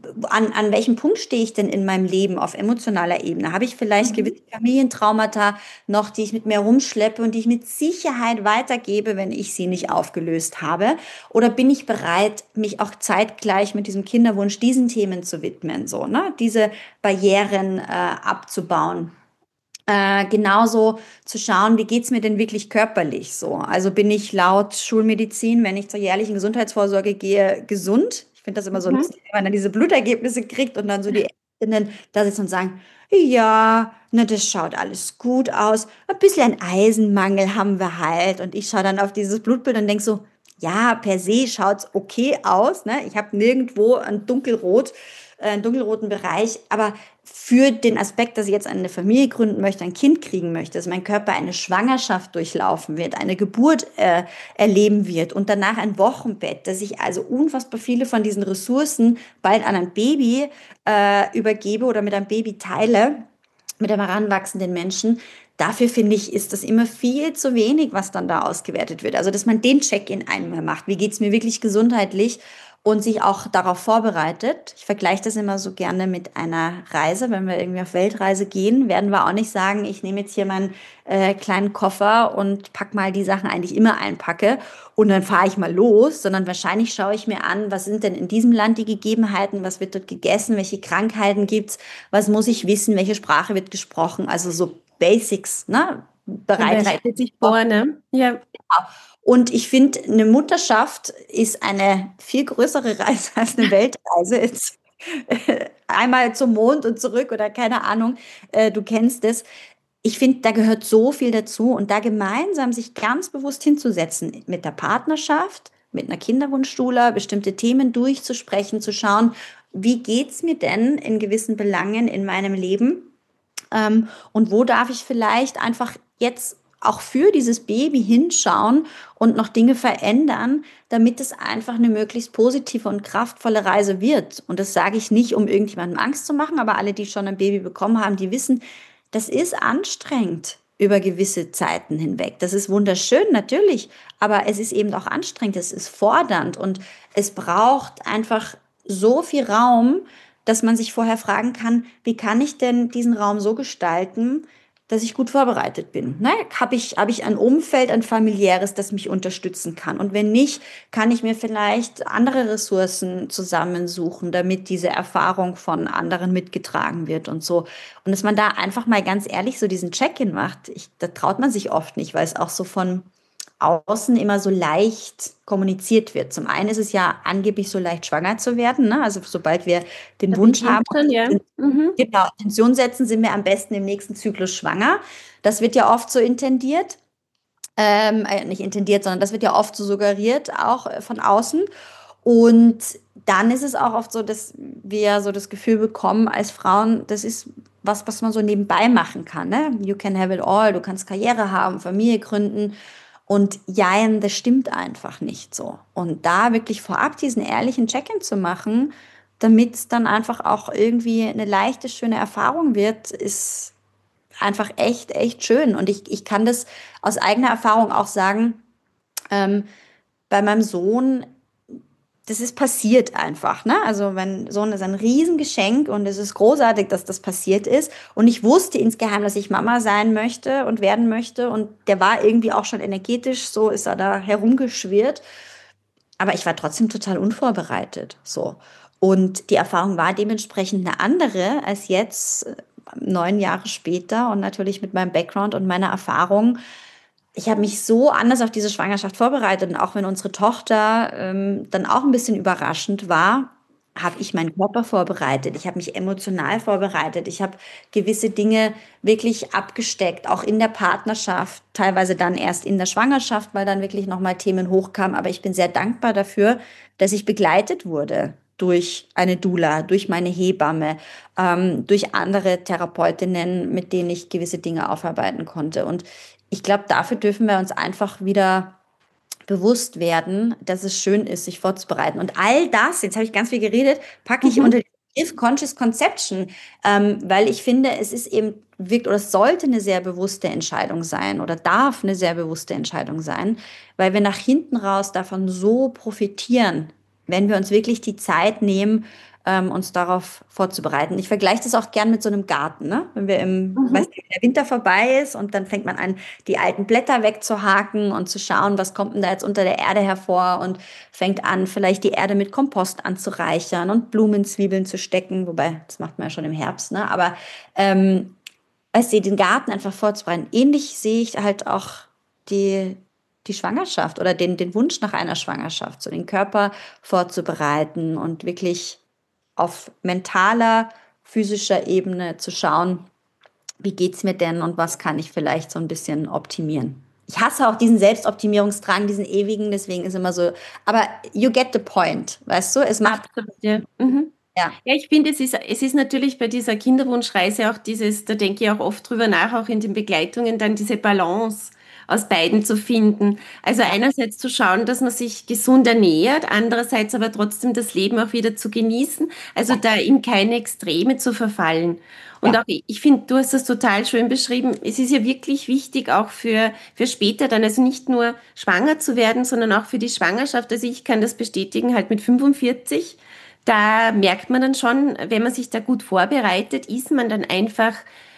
an welchem Punkt stehe ich denn in meinem Leben auf emotionaler Ebene? Habe ich vielleicht Mhm. gewisse Familientraumata noch, die ich mit mir rumschleppe und die ich mit Sicherheit weitergebe, wenn ich sie nicht aufgelöst habe? Oder bin ich bereit, mich auch zeitgleich mit diesem Kinderwunsch diesen Themen zu widmen, so, ne? Diese Barrieren abzubauen? Genauso zu schauen, wie geht's mir denn wirklich körperlich so? Also bin ich laut Schulmedizin, wenn ich zur jährlichen Gesundheitsvorsorge gehe, gesund? Ich finde das immer so Mhm. lustig, wenn man dann diese Blutergebnisse kriegt und dann so die Ärztinnen da sitzen und sagen, ja, na, das schaut alles gut aus. Ein bisschen ein Eisenmangel haben wir halt. Und ich schaue dann auf dieses Blutbild und denke so, ja, per se schaut's okay aus. Ne? Ich habe nirgendwo ein dunkelrot, einen dunkelroten Bereich, aber für den Aspekt, dass ich jetzt eine Familie gründen möchte, ein Kind kriegen möchte, dass mein Körper eine Schwangerschaft durchlaufen wird, eine Geburt erleben wird und danach ein Wochenbett, dass ich also unfassbar viele von diesen Ressourcen bald an ein Baby übergebe oder mit einem Baby teile, mit einem heranwachsenden Menschen. Dafür finde ich, ist das immer viel zu wenig, was dann da ausgewertet wird. Also, dass man den Check-in einmal macht. Wie geht's mir wirklich gesundheitlich? Und sich auch darauf vorbereitet. Ich vergleiche das immer so gerne mit einer Reise. Wenn wir irgendwie auf Weltreise gehen, werden wir auch nicht sagen, ich nehme jetzt hier meinen kleinen Koffer und pack mal die Sachen ein, die ich immer einpacke und dann fahre ich mal los, sondern wahrscheinlich schaue ich mir an, was sind denn in diesem Land die Gegebenheiten, was wird dort gegessen, welche Krankheiten gibt's, was muss ich wissen, welche Sprache wird gesprochen, also so Basics, ne? Man Bereithalten. bereitet sich vor, ne? Ja. Und ich finde, eine Mutterschaft ist eine viel größere Reise als eine Weltreise. Jetzt, einmal zum Mond und zurück oder keine Ahnung, du kennst es. Ich finde, da gehört so viel dazu und da gemeinsam sich ganz bewusst hinzusetzen mit der Partnerschaft, mit einer Kinderwunschdoula, bestimmte Themen durchzusprechen, zu schauen, wie geht's mir denn in gewissen Belangen in meinem Leben? Und wo darf ich vielleicht einfach jetzt auch für dieses Baby hinschauen und noch Dinge verändern, damit es einfach eine möglichst positive und kraftvolle Reise wird. Und das sage ich nicht, um irgendjemandem Angst zu machen, aber alle, die schon ein Baby bekommen haben, die wissen, das ist anstrengend über gewisse Zeiten hinweg. Das ist wunderschön, natürlich, aber es ist eben auch anstrengend, es ist fordernd und es braucht einfach so viel Raum, dass man sich vorher fragen kann, wie kann ich denn diesen Raum so gestalten, dass ich gut vorbereitet bin. Ne? Hab ich ein Umfeld, ein familiäres, das mich unterstützen kann? Und wenn nicht, kann ich mir vielleicht andere Ressourcen zusammensuchen, damit diese Erfahrung von anderen mitgetragen wird und so. Und dass man da einfach mal ganz ehrlich so diesen Check-in macht. Da traut man sich oft nicht, weil es auch so von außen immer so leicht kommuniziert wird. Zum einen ist es ja angeblich so leicht schwanger zu werden, ne? Also sobald wir den Da Wunsch haben, beginnt schon, ja. Mhm. genau, Intention setzen, sind wir am besten im nächsten Zyklus schwanger. Das wird ja oft so intendiert. Nicht intendiert, sondern das wird ja oft so suggeriert, auch von außen. Und dann ist es auch oft so, dass wir so das Gefühl bekommen als Frauen, das ist was, was man so nebenbei machen kann. Ne? You can have it all, du kannst Karriere haben, Familie gründen. Und jein, das stimmt einfach nicht so. Und da wirklich vorab diesen ehrlichen Check-in zu machen, damit es dann einfach auch irgendwie eine leichte, schöne Erfahrung wird, ist einfach echt, echt schön. Und ich kann das aus eigener Erfahrung auch sagen, ähm, bei meinem Sohn, das ist passiert einfach, ne? Also mein Sohn ist ein Riesengeschenk und es ist großartig, dass das passiert ist. Und ich wusste insgeheim, dass ich Mama sein möchte und werden möchte. Und der war irgendwie auch schon energetisch, so ist er da herumgeschwirrt. Aber ich war trotzdem total unvorbereitet, so. Und die Erfahrung war dementsprechend eine andere als jetzt, 9 Jahre später und natürlich mit meinem Background und meiner Erfahrung. Ich habe mich so anders auf diese Schwangerschaft vorbereitet und auch wenn unsere Tochter dann auch ein bisschen überraschend war, habe ich meinen Körper vorbereitet. Ich habe mich emotional vorbereitet. Ich habe gewisse Dinge wirklich abgesteckt, auch in der Partnerschaft, teilweise dann erst in der Schwangerschaft, weil dann wirklich nochmal Themen hochkamen. Aber ich bin sehr dankbar dafür, dass ich begleitet wurde durch eine Doula, durch meine Hebamme, durch andere Therapeutinnen, mit denen ich gewisse Dinge aufarbeiten konnte. Und ich glaube, dafür dürfen wir uns einfach wieder bewusst werden, dass es schön ist, sich vorzubereiten. Und all das, jetzt habe ich ganz viel geredet, packe ich Mhm. unter den Begriff Conscious Conception, weil ich finde, es ist eben wirkt oder es sollte eine sehr bewusste Entscheidung sein oder darf eine sehr bewusste Entscheidung sein, weil wir nach hinten raus davon so profitieren, wenn wir uns wirklich die Zeit nehmen, uns darauf vorzubereiten. Ich vergleiche das auch gern mit so einem Garten, ne? Wenn wir Mhm. weißt du, der Winter vorbei ist und dann fängt man an, die alten Blätter wegzuhaken und zu schauen, was kommt denn da jetzt unter der Erde hervor und fängt an, vielleicht die Erde mit Kompost anzureichern und Blumenzwiebeln zu stecken, wobei das macht man ja schon im Herbst, ne? Aber weißt du, den Garten einfach vorzubereiten. Ähnlich sehe ich halt auch die, die Schwangerschaft oder den Wunsch nach einer Schwangerschaft, so den Körper vorzubereiten und wirklich auf mentaler, physischer Ebene zu schauen, wie geht's mir denn und was kann ich vielleicht so ein bisschen optimieren. Ich hasse auch diesen Selbstoptimierungsdrang, diesen ewigen, deswegen ist immer so, aber you get the point, weißt du? Es macht, Absolut, ja. Mhm. ja, Ja, ich finde, es ist natürlich bei dieser Kinderwunschreise auch dieses, da denke ich auch oft drüber nach, auch in den Begleitungen dann diese Balance aus beiden zu finden. Also ja, einerseits zu schauen, dass man sich gesund ernährt, andererseits aber trotzdem das Leben auch wieder zu genießen, also ja, da in keine Extreme zu verfallen. Und ja. auch ich finde, du hast das total schön beschrieben. Es ist ja wirklich wichtig, auch für später dann, also nicht nur schwanger zu werden, sondern auch für die Schwangerschaft. Also ich kann das bestätigen, halt mit 45. Da merkt man dann schon, wenn man sich da gut vorbereitet, ist man dann einfach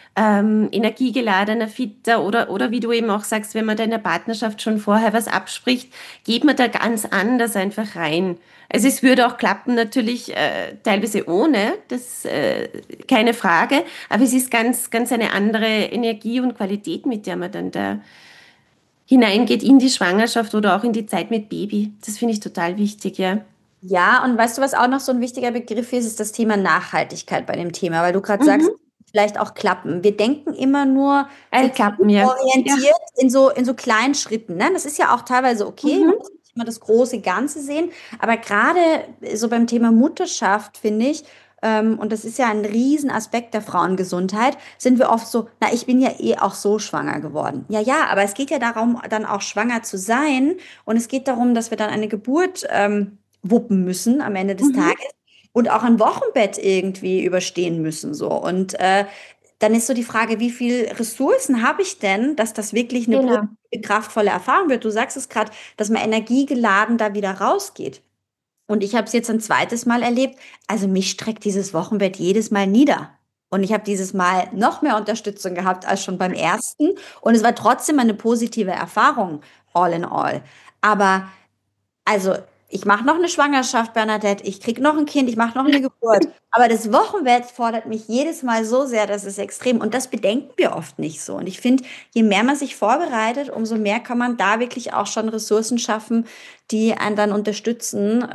energiegeladener, fitter oder wie du eben auch sagst, wenn man da in der Partnerschaft schon vorher was abspricht, geht man da ganz anders einfach rein. Also es würde auch klappen natürlich teilweise ohne, das keine Frage, aber es ist ganz, ganz eine andere Energie und Qualität, mit der man dann da hineingeht in die Schwangerschaft oder auch in die Zeit mit Baby. Das finde ich total wichtig, ja. Ja, und weißt du, was auch noch so ein wichtiger Begriff ist das Thema Nachhaltigkeit bei dem Thema, weil du gerade sagst, Mhm. vielleicht auch klappen. Wir denken immer nur so Klappen, ja. Ja. zielorientiert in so kleinen Schritten. Ne? Das ist ja auch teilweise okay, man Mhm. muss nicht immer das große Ganze sehen, aber gerade so beim Thema Mutterschaft, finde ich, und das ist ja ein Riesenaspekt der Frauengesundheit, sind wir oft so, na, ich bin ja eh auch so schwanger geworden. Ja, ja, aber es geht ja darum, dann auch schwanger zu sein und es geht darum, dass wir dann eine Geburt wuppen müssen am Ende des Mhm. Tages und auch ein Wochenbett irgendwie überstehen müssen so. Und dann ist so die Frage, wie viel Ressourcen habe ich denn, dass das wirklich eine Genau. positive, kraftvolle Erfahrung wird? Du sagst es gerade, dass man energiegeladen da wieder rausgeht. Und ich habe es jetzt ein zweites Mal erlebt. Also mich streckt dieses Wochenbett jedes Mal nieder. Und ich habe dieses Mal noch mehr Unterstützung gehabt als schon beim ersten. Und es war trotzdem eine positive Erfahrung, all in all. Aber also ich mache noch eine Schwangerschaft, Bernadette, ich kriege noch ein Kind, ich mache noch eine Geburt. Aber das Wochenbett fordert mich jedes Mal so sehr, das ist extrem. Und das bedenken wir oft nicht so. Und ich finde, je mehr man sich vorbereitet, umso mehr kann man da wirklich auch schon Ressourcen schaffen, die einen dann unterstützen,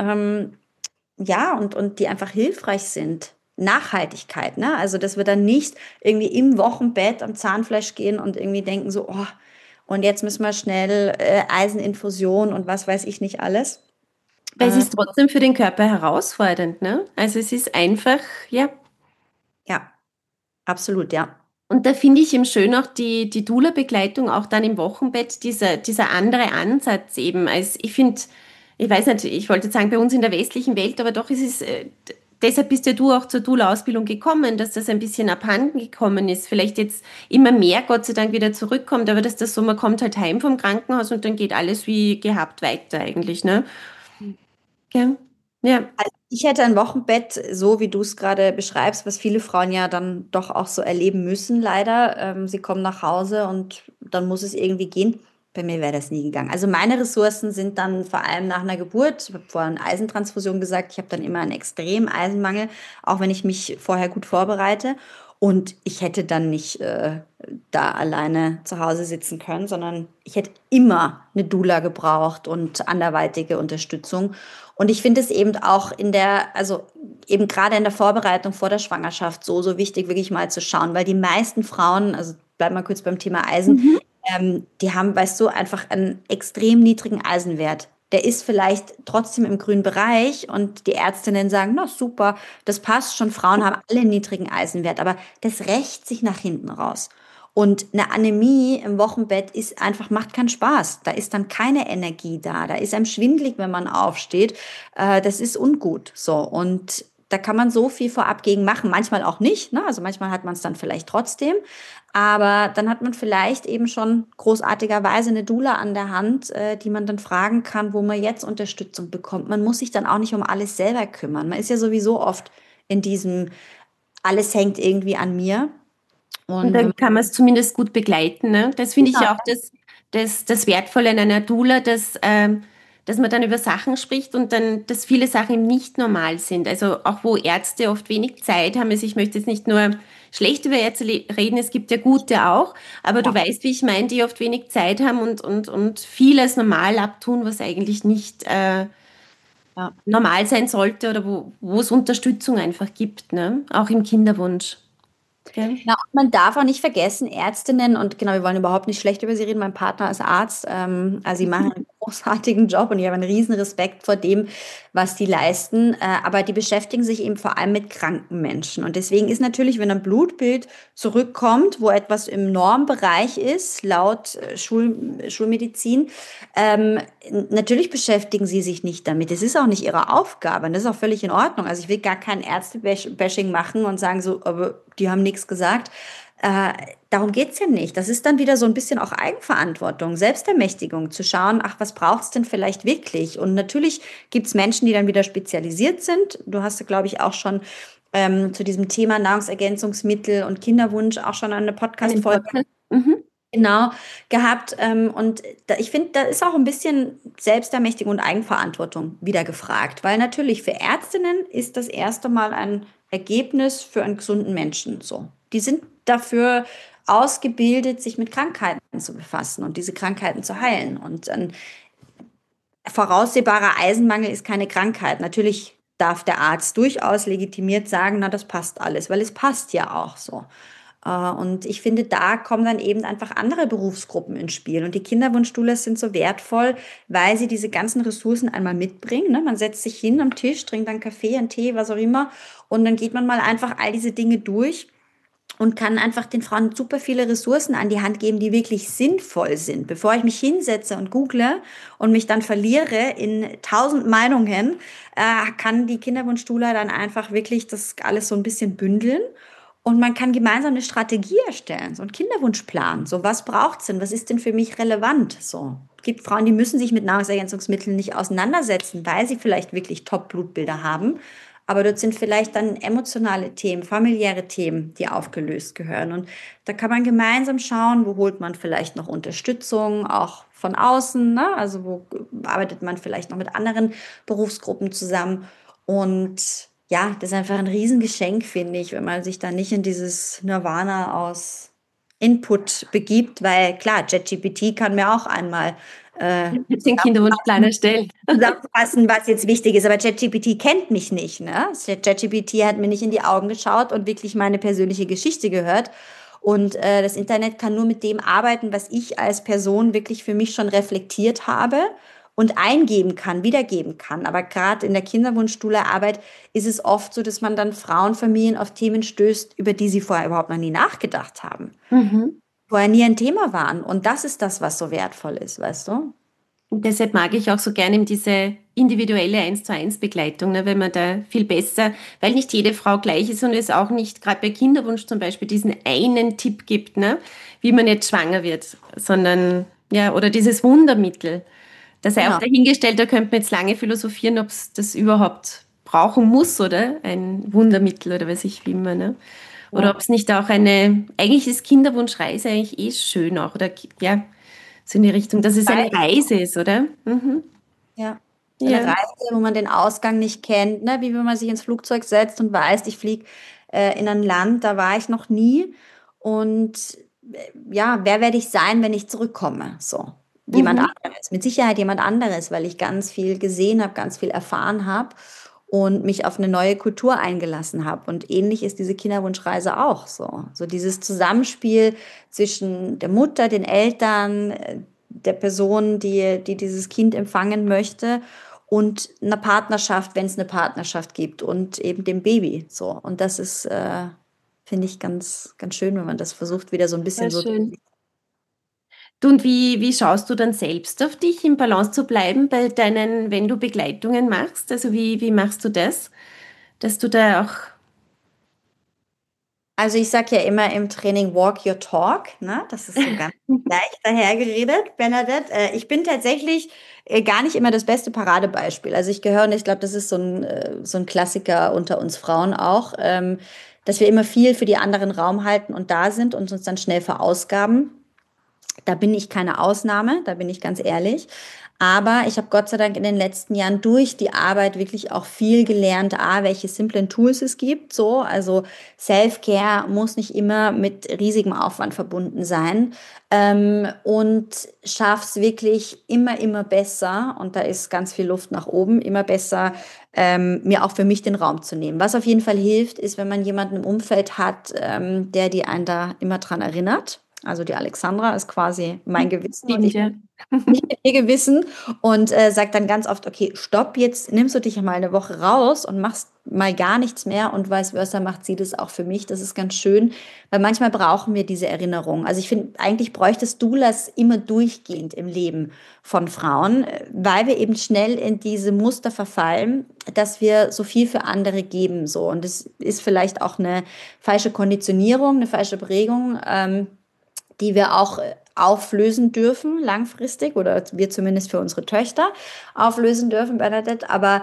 ja, und die einfach hilfreich sind. Nachhaltigkeit, ne? Also, dass wir dann nicht irgendwie im Wochenbett am Zahnfleisch gehen und irgendwie denken so, oh, und jetzt müssen wir schnell Eiseninfusion und was weiß ich nicht alles. Weil es Äh, ist trotzdem für den Körper herausfordernd, ne? Also es ist einfach, ja. ja, absolut, ja. Und da finde ich eben schön auch die Doula-Begleitung auch dann im Wochenbett, dieser andere Ansatz eben. Also ich finde, ich weiß nicht, ich wollte jetzt sagen, bei uns in der westlichen Welt, aber doch ist es, deshalb bist ja du auch zur Doula-Ausbildung gekommen, dass das ein bisschen abhanden gekommen ist. Vielleicht jetzt immer mehr, Gott sei Dank, wieder zurückkommt, aber dass das so, man kommt halt heim vom Krankenhaus und dann geht alles wie gehabt weiter eigentlich, ne? Ja. Ja. Also ich hätte ein Wochenbett, so wie du es gerade beschreibst, was viele Frauen ja dann doch auch so erleben müssen, leider. Sie kommen nach Hause und dann muss es irgendwie gehen. Bei mir wäre das nie gegangen. Also meine Ressourcen sind dann vor allem nach einer Geburt. Ich habe vorhin Eisentransfusion gesagt. Ich habe dann immer einen extremen Eisenmangel, auch wenn ich mich vorher gut vorbereite. Und ich hätte dann nicht da alleine zu Hause sitzen können, sondern ich hätte immer eine Doula gebraucht und anderweitige Unterstützung. Und ich finde es eben auch also eben gerade in der Vorbereitung vor der Schwangerschaft so wichtig, wirklich mal zu schauen, weil die meisten Frauen, also bleib mal kurz beim Thema Eisen, Mhm. die haben, weißt du, einfach einen extrem niedrigen Eisenwert. Der ist vielleicht trotzdem im grünen Bereich und die Ärztinnen sagen, na super, das passt schon, Frauen haben alle einen niedrigen Eisenwert, aber das rächt sich nach hinten raus. Und eine Anämie im Wochenbett ist einfach, macht keinen Spaß. Da ist dann keine Energie da. Da ist einem schwindelig, wenn man aufsteht. Das ist ungut. So. Und da kann man so viel vorab gegen machen. Manchmal auch nicht. Ne? Also manchmal hat man es dann vielleicht trotzdem. Aber dann hat man vielleicht eben schon großartigerweise eine Doula an der Hand, die man dann fragen kann, wo man jetzt Unterstützung bekommt. Man muss sich dann auch nicht um alles selber kümmern. Man ist ja sowieso oft in diesem, alles hängt irgendwie an mir. Und Und wenn dann kann man es zumindest gut begleiten. Ne? Das finde ich man, ja auch das Wertvolle an einer Doula, dass man dann über Sachen spricht und dann, dass viele Sachen eben nicht normal sind. Also auch wo Ärzte oft wenig Zeit haben. Also ich möchte jetzt nicht nur schlecht über Ärzte reden, es gibt ja gute auch, aber du ja, weißt, wie ich meine, die oft wenig Zeit haben und vieles normal abtun, was eigentlich nicht ja. normal sein sollte oder wo es Unterstützung einfach gibt, ne? Auch im Kinderwunsch. Gell? Na, und man darf auch nicht vergessen, Ärztinnen, und genau, wir wollen überhaupt nicht schlecht über sie reden, mein Partner ist Arzt, also sie machen einen großartigen Job und ich habe einen riesen Respekt vor dem, was die leisten, aber die beschäftigen sich eben vor allem mit kranken Menschen. Und deswegen ist natürlich, wenn ein Blutbild zurückkommt, wo etwas im Normbereich ist, laut Schulmedizin, ähm, natürlich beschäftigen sie sich nicht damit. Es ist auch nicht ihre Aufgabe und das ist auch völlig in Ordnung. Also ich will gar kein Ärzte-Bashing machen und sagen so, aber die haben nichts gesagt. Äh, Darum geht's ja nicht. Das ist dann wieder so ein bisschen auch Eigenverantwortung, Selbstermächtigung, zu schauen, ach, was braucht's denn vielleicht wirklich? Und natürlich gibt's Menschen, die dann wieder spezialisiert sind. Du hast ja, glaube ich, auch schon zu diesem Thema Nahrungsergänzungsmittel und Kinderwunsch auch schon eine Einen Podcast-Folge Podcast. Mhm. genau gehabt. Und ich finde, da ist auch ein bisschen Selbstermächtigung und Eigenverantwortung wieder gefragt. Weil natürlich für Ärztinnen ist das erste Mal ein Ergebnis für einen gesunden Menschen so. Die sind dafür ausgebildet, sich mit Krankheiten zu befassen und diese Krankheiten zu heilen. Und ein voraussehbarer Eisenmangel ist keine Krankheit. Natürlich darf der Arzt durchaus legitimiert sagen, na, das passt alles, weil es passt ja auch so. Und ich finde, da kommen dann eben einfach andere Berufsgruppen ins Spiel. Und die Kinderwunschdoulas sind so wertvoll, weil sie diese ganzen Ressourcen einmal mitbringen. Ne? Man setzt sich hin am Tisch, trinkt dann Kaffee, einen Tee, was auch immer. Und dann geht man mal einfach all diese Dinge durch und kann einfach den Frauen super viele Ressourcen an die Hand geben, die wirklich sinnvoll sind. Bevor ich mich hinsetze und google und mich dann verliere in 1000 Meinungen, kann die Kinderwunschdoula dann einfach wirklich das alles so ein bisschen bündeln. Und man kann gemeinsam eine Strategie erstellen, so einen Kinderwunschplan. So, was braucht's denn? Was ist denn für mich relevant? So. Es gibt Frauen, die müssen sich mit Nahrungsergänzungsmitteln nicht auseinandersetzen, weil sie vielleicht wirklich Top-Blutbilder haben. aber dort sind vielleicht dann emotionale Themen, familiäre Themen, die aufgelöst gehören. Und da kann man gemeinsam schauen, wo holt man vielleicht noch Unterstützung, auch von außen, ne? Also wo arbeitet man vielleicht noch mit anderen Berufsgruppen zusammen. Und ja, das ist einfach ein Riesengeschenk, finde ich, wenn man sich da nicht in dieses Nirvana aus Input begibt, weil klar, ChatGPT kann mir auch einmal Den Kinderwunschplan erstellen. zusammenfassen, was jetzt wichtig ist. Aber ChatGPT kennt mich nicht. Ne? ChatGPT hat mir nicht in die Augen geschaut und wirklich meine persönliche Geschichte gehört. Und das Internet kann nur mit dem arbeiten, was ich als Person wirklich für mich schon reflektiert habe und eingeben kann, wiedergeben kann. Aber gerade in der Kinderwunschstuhlearbeit ist es oft so, dass man dann Frauenfamilien auf Themen stößt, über die sie vorher überhaupt noch nie nachgedacht haben, Mhm. vorher nie ein Thema waren. Und das ist das, was so wertvoll ist, weißt du? Und deshalb mag ich auch so gerne eben diese individuelle 1:1 Begleitung, ne, weil man da viel besser, weil nicht jede Frau gleich ist und es auch nicht, gerade bei Kinderwunsch zum Beispiel, diesen einen Tipp gibt, ne, wie man jetzt schwanger wird, sondern, ja, oder dieses Wundermittel. Das sei auch Genau. dahingestellt, da könnte man jetzt lange philosophieren, ob es das überhaupt brauchen muss, oder? Ein Wundermittel oder weiß ich wie immer, ne? Oder Ja. ob es nicht auch eigentlich ist Kinderwunschreise eigentlich eh schön auch, oder ja, so in die Richtung, dass es eine Reise ist, oder? Mhm. Ja. Eine Ja. Reise, wo man den Ausgang nicht kennt, ne? Wie wenn man sich ins Flugzeug setzt und weiß, ich fliege in ein Land, da war ich noch nie. Und ja, wer werde ich sein, wenn ich zurückkomme? So, jemand Mhm. anderes. Mit Sicherheit jemand anderes, weil ich ganz viel gesehen habe, ganz viel erfahren habe und mich auf eine neue Kultur eingelassen habe. Und ähnlich ist diese Kinderwunschreise auch so. So dieses Zusammenspiel zwischen der Mutter, den Eltern, der Person, die dieses Kind empfangen möchte und einer Partnerschaft, wenn es eine Partnerschaft gibt und eben dem Baby. So. Und das ist, finde ich, ganz, ganz schön, wenn man das versucht, wieder so ein bisschen Voll so. schön. Du, und wie schaust du dann selbst auf dich, im Balance zu bleiben bei deinen, wenn du Begleitungen machst? Also wie machst du das, dass du da auch, Also ich sage ja immer im Training Walk Your Talk, ne? Das ist so ganz leicht dahergeredet, Bernadette. Ich bin tatsächlich gar nicht immer das beste Paradebeispiel. Also ich gehöre, und ich glaube, das ist so ein Klassiker unter uns Frauen auch, dass wir immer viel für die anderen Raum halten und da sind und uns dann schnell verausgaben. Da bin ich keine Ausnahme, da bin ich ganz ehrlich. Aber ich habe Gott sei Dank in den letzten Jahren durch die Arbeit wirklich auch viel gelernt, welche simplen Tools es gibt. So, also Self-Care muss nicht immer mit riesigem Aufwand verbunden sein. Und schaff's wirklich immer besser. Und da ist ganz viel Luft nach oben, immer besser, mir auch für mich den Raum zu nehmen. Was auf jeden Fall hilft, ist, wenn man jemanden im Umfeld hat, der die einen da immer dran erinnert. Also die Alexandra ist quasi mein Gewissen und stimmt, ich ja. nicht mit ihr Gewissen und sagt dann ganz oft, okay, stopp, jetzt nimmst du dich mal eine Woche raus und machst mal gar nichts mehr und vice versa macht sie das auch für mich. Das ist ganz schön, weil manchmal brauchen wir diese Erinnerung. Also ich finde, eigentlich bräuchtest du das immer durchgehend im Leben von Frauen, weil wir eben schnell in diese Muster verfallen, dass wir so viel für andere geben, so. Und das ist vielleicht auch eine falsche Konditionierung, eine falsche Prägung, die wir auch auflösen dürfen langfristig oder wir zumindest für unsere Töchter auflösen dürfen, Bernadette. Aber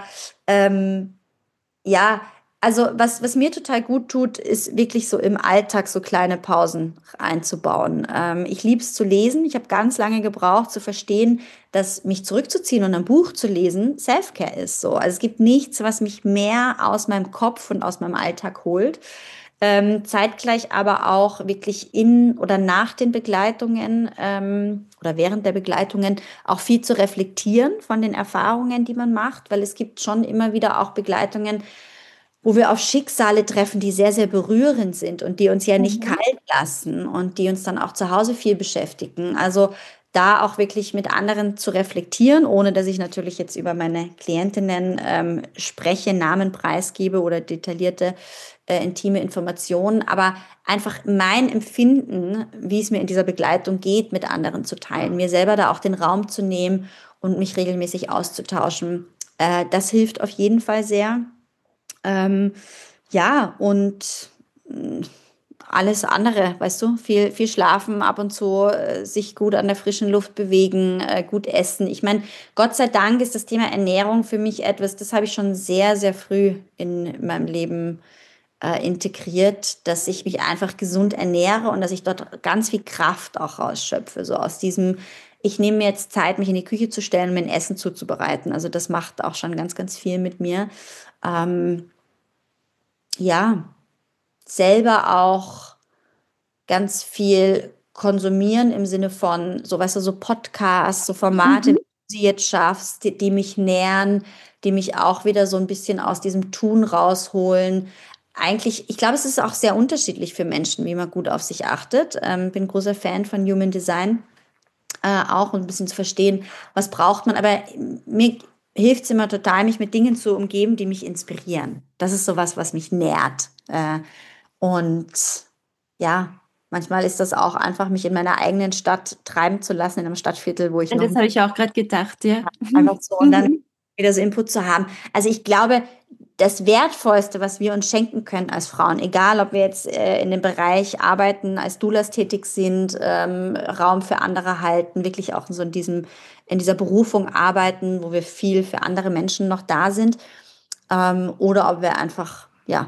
ja, also was mir total gut tut, ist wirklich so im Alltag so kleine Pausen einzubauen. Ich liebe es zu lesen. Ich habe ganz lange gebraucht zu verstehen, dass mich zurückzuziehen und ein Buch zu lesen Self-Care ist so. Also es gibt nichts, was mich mehr aus meinem Kopf und aus meinem Alltag holt. Zeitgleich aber auch wirklich in oder nach den Begleitungen oder während der Begleitungen auch viel zu reflektieren von den Erfahrungen, die man macht, weil es gibt schon immer wieder auch Begleitungen, wo wir auf Schicksale treffen, die sehr, sehr berührend sind und die uns ja nicht Mhm. kalt lassen und die uns dann auch zu Hause viel beschäftigen. Also da auch wirklich mit anderen zu reflektieren, ohne dass ich natürlich jetzt über meine Klientinnen spreche, Namen preisgebe oder detaillierte intime Informationen, aber einfach mein Empfinden, wie es mir in dieser Begleitung geht, mit anderen zu teilen, mir selber da auch den Raum zu nehmen und mich regelmäßig auszutauschen. Das hilft auf jeden Fall sehr. Ähm, ja, und alles andere, weißt du, viel schlafen, ab und zu sich gut an der frischen Luft bewegen, gut essen. Ich meine, Gott sei Dank ist das Thema Ernährung für mich etwas, das habe ich schon sehr, sehr früh in meinem Leben integriert, dass ich mich einfach gesund ernähre und dass ich dort ganz viel Kraft auch rausschöpfe. So aus diesem, ich nehme mir jetzt Zeit, mich in die Küche zu stellen, mir ein Essen zuzubereiten. Also das macht auch schon ganz, ganz viel mit mir. Ähm, ja, selber auch ganz viel konsumieren im Sinne von, so weißt du, so Podcasts, so Formate, wie Mhm. du sie jetzt schaffst, die mich nähren, die mich auch wieder so ein bisschen aus diesem Tun rausholen. Eigentlich, ich glaube, es ist auch sehr unterschiedlich für Menschen, wie man gut auf sich achtet. Bin großer Fan von Human Design, auch um ein bisschen zu verstehen, was braucht man. Aber mir hilft es immer total, mich mit Dingen zu umgeben, die mich inspirieren. Das ist sowas, was mich nährt. Und ja, manchmal ist das auch einfach, mich in meiner eigenen Stadt treiben zu lassen, in einem Stadtviertel, wo ich Ja, noch das habe ich auch gerade gedacht, ja. einfach so und dann Mhm. wieder so Input zu haben. Also ich glaube, das Wertvollste, was wir uns schenken können als Frauen, egal ob wir jetzt in dem Bereich arbeiten, als Doulas tätig sind, Raum für andere halten, wirklich auch so in dieser Berufung arbeiten, wo wir viel für andere Menschen noch da sind, oder ob wir einfach, ja,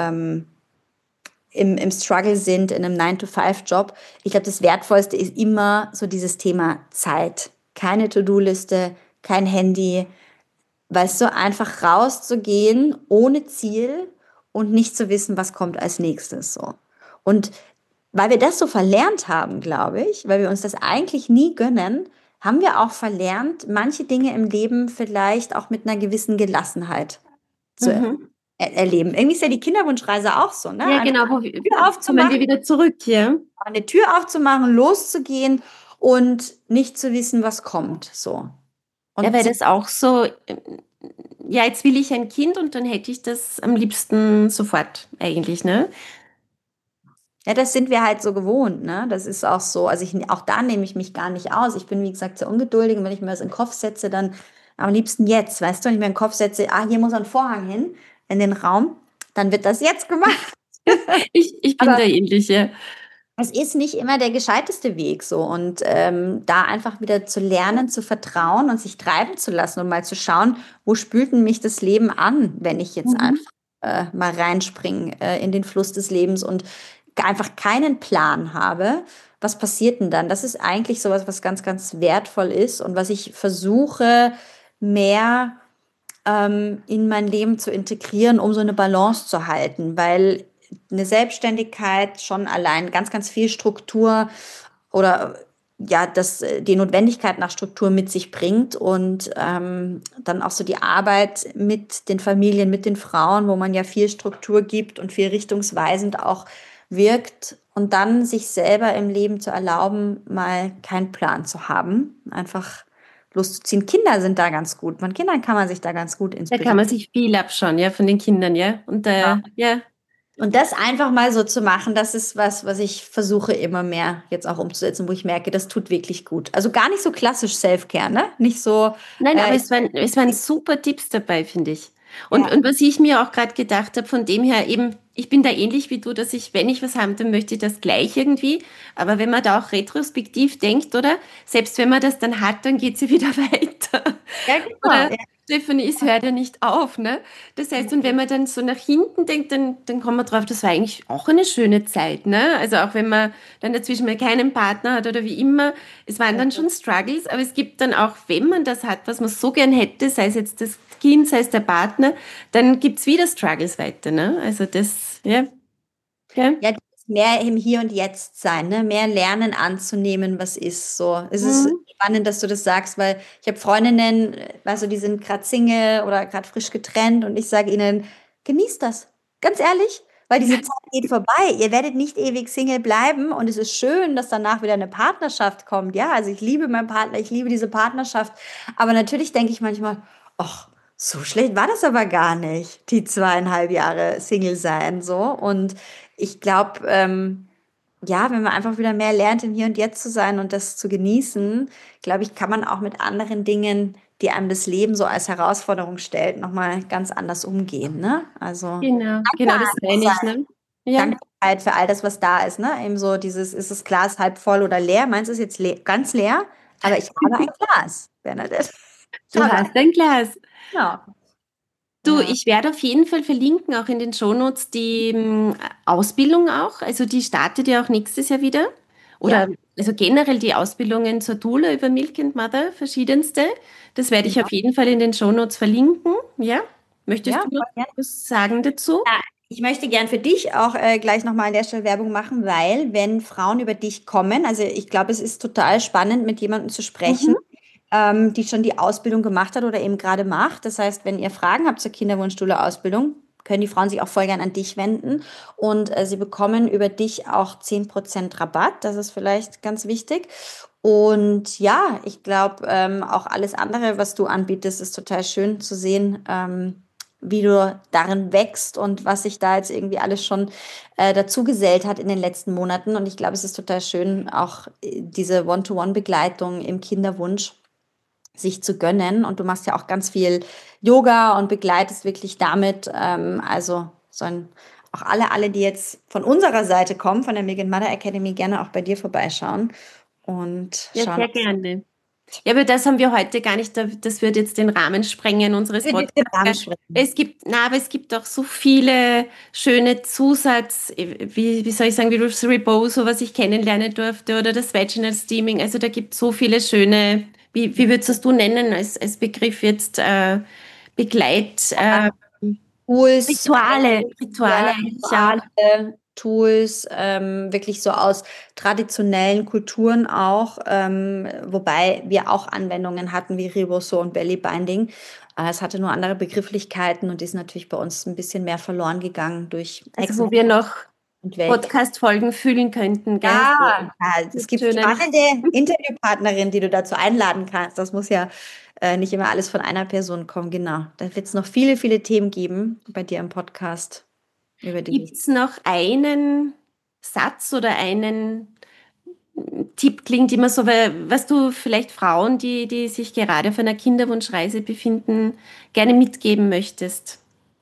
im Struggle sind, in einem 9-to-5-Job. Ich glaube, das Wertvollste ist immer so dieses Thema Zeit. Keine To-Do-Liste, kein Handy, weißt du, einfach rauszugehen ohne Ziel und nicht zu wissen, was kommt als nächstes so. Und weil wir das so verlernt haben, glaube ich, weil wir uns das eigentlich nie gönnen, haben wir auch verlernt, manche Dinge im Leben vielleicht auch mit einer gewissen Gelassenheit zu Mhm. erleben. Irgendwie ist ja die Kinderwunschreise auch so, ne? Ja, Einfach genau, die Tür kommen wir aufzumachen, wieder zurück, ja. eine Tür aufzumachen, loszugehen und nicht zu wissen, was kommt, so. Ja, Und weil das auch so, ja, jetzt will ich ein Kind und dann hätte ich das am liebsten sofort eigentlich, ne? ja, das sind wir halt so gewohnt, ne? Das ist auch so. Also auch da nehme ich mich gar nicht aus. Ich bin, wie gesagt, sehr ungeduldig und wenn ich mir das in den Kopf setze, dann am liebsten jetzt, weißt du, wenn ich mir in den Kopf setze, hier muss ein Vorhang hin in den Raum, dann wird das jetzt gemacht. Ich bin Aber da ähnlich, ja. es ist nicht immer der gescheiteste Weg so. Und da einfach wieder zu lernen, zu vertrauen und sich treiben zu lassen und mal zu schauen, wo spült denn mich das Leben an, wenn ich jetzt Mhm. einfach mal reinspringe in den Fluss des Lebens und einfach keinen Plan habe. Was passiert denn dann? Das ist eigentlich sowas, was ganz, ganz wertvoll ist und was ich versuche, mehr in mein Leben zu integrieren, um so eine Balance zu halten, weil eine Selbstständigkeit schon allein ganz, ganz viel Struktur oder ja, die Notwendigkeit nach Struktur mit sich bringt und dann auch so die Arbeit mit den Familien, mit den Frauen, wo man ja viel Struktur gibt und viel richtungsweisend auch wirkt und dann sich selber im Leben zu erlauben, mal keinen Plan zu haben, einfach loszuziehen. Kinder sind da ganz gut. Von Kindern kann man sich da ganz gut Da kann inspirieren. man sich viel abschauen, ja, von den Kindern, ja. Und ja, Und das einfach mal so zu machen, das ist was, was ich versuche immer mehr jetzt auch umzusetzen, wo ich merke, das tut wirklich gut. Also gar nicht so klassisch Self-Care, ne? Nicht so, nein, aber äh, es waren super Tipps dabei, finde ich. Und, ja, und was ich mir auch gerade gedacht habe, von dem her eben, ich bin da ähnlich wie du, dass ich, wenn ich was habe, dann möchte ich das gleich irgendwie. Aber wenn man da auch retrospektiv denkt, oder? Selbst wenn man das dann hat, dann geht sie wieder weiter. ja, genau. Oder Stephanie, es hört ja nicht auf, ne? Das heißt, und wenn man dann so nach hinten denkt, dann kommt man drauf, das war eigentlich auch eine schöne Zeit, ne? Also auch wenn man dann dazwischen mal keinen Partner hat oder wie immer, es waren dann schon Struggles, aber es gibt dann auch, wenn man das hat, was man so gern hätte, sei es jetzt das Kind, sei es der Partner, dann gibt's wieder Struggles weiter, ne? Also das, ja, ja. Ja, dieses mehr im Hier und Jetzt sein, ne? Mehr lernen anzunehmen, was ist so. Es ist Mhm. spannend, dass du das sagst, weil ich habe Freundinnen, weißt du, die sind gerade Single oder gerade frisch getrennt und ich sage ihnen, genießt das. Ganz ehrlich, weil diese Zeit geht vorbei. Ihr werdet nicht ewig Single bleiben und es ist schön, dass danach wieder eine Partnerschaft kommt. Ja, also ich liebe meinen Partner, ich liebe diese Partnerschaft. Aber natürlich denke ich manchmal, ach, so schlecht war das aber gar nicht, die 2,5 Jahre Single sein, so. Und ich glaube, ja, wenn man einfach wieder mehr lernt, im Hier und Jetzt zu sein und das zu genießen, glaube ich, kann man auch mit anderen Dingen, die einem das Leben so als Herausforderung stellt, nochmal ganz anders umgehen, ne? Also, Genau, danke, genau das meine ich, Anne. ne? Ja. Dankbarkeit für all das, was da ist, ne? Eben so dieses, ist das Glas halb voll oder leer? Meins ist jetzt ganz leer, aber ich habe ein Glas, Bernadette. Ich Du habe hast ein Glas. genau. Du, Ja. ich werde auf jeden Fall verlinken, auch in den Shownotes, die Ausbildung auch. Also die startet ja auch nächstes Jahr wieder. Ja, Oder also generell die Ausbildungen zur Doula über Milk and Mother, verschiedenste. Das werde ich genau. auf jeden Fall in den Shownotes verlinken. Ja? Möchtest Ja, du noch voll gerne. was sagen dazu? Ja, ich möchte gern für dich auch gleich nochmal an der Stelle Werbung machen, weil wenn Frauen über dich kommen, also ich glaube, es ist total spannend, mit jemandem zu sprechen, Mhm. die schon die Ausbildung gemacht hat oder eben gerade macht. Das heißt, wenn ihr Fragen habt zur Kinderwunschdoula-Ausbildung, können die Frauen sich auch voll gern an dich wenden und sie bekommen über dich auch 10% Rabatt. Das ist vielleicht ganz wichtig. Und ja, ich glaube, auch alles andere, was du anbietest, ist total schön zu sehen, wie du darin wächst und was sich da jetzt irgendwie alles schon dazu gesellt hat in den letzten Monaten. Und ich glaube, es ist total schön, auch diese One-to-One-Begleitung im Kinderwunsch sich zu gönnen. Und du machst ja auch ganz viel Yoga und begleitest wirklich damit. Also sollen auch alle, die jetzt von unserer Seite kommen, von der Megan Mother Academy, gerne auch bei dir vorbeischauen und Ja, schauen. sehr gerne. Ja, aber das haben wir heute gar nicht. Das wird jetzt den Rahmen sprengen unseres Für den Podcasts. Rahmen Gell? sprechen. Es gibt, na, aber es gibt auch so viele schöne wie soll ich sagen, wie das Rebozo, was ich kennenlernen durfte, oder das Vaginal Steaming. Also da gibt es so viele schöne, wie würdest du nennen als Begriff jetzt, Begleit, Tools, Rituale ja, eigentlich auch. Rituale, Tools, wirklich so aus traditionellen Kulturen auch, wobei wir auch Anwendungen hatten wie Reboso und Belly Binding. Es hatte nur andere Begrifflichkeiten und ist natürlich bei uns ein bisschen mehr verloren gegangen durch Also Hexen wo wir noch und weg. Podcast-Folgen füllen könnten, gell? Ja, So es mit gibt schönen. spannende Interviewpartnerin, die du dazu einladen kannst. Das muss ja nicht immer alles von einer Person kommen. Genau. Da wird es noch viele, viele Themen geben bei dir im Podcast über Gibt dieses. es noch einen Satz oder einen Tipp, klingt immer so, weil, was du vielleicht Frauen, die sich gerade auf einer Kinderwunschreise befinden, gerne mitgeben möchtest?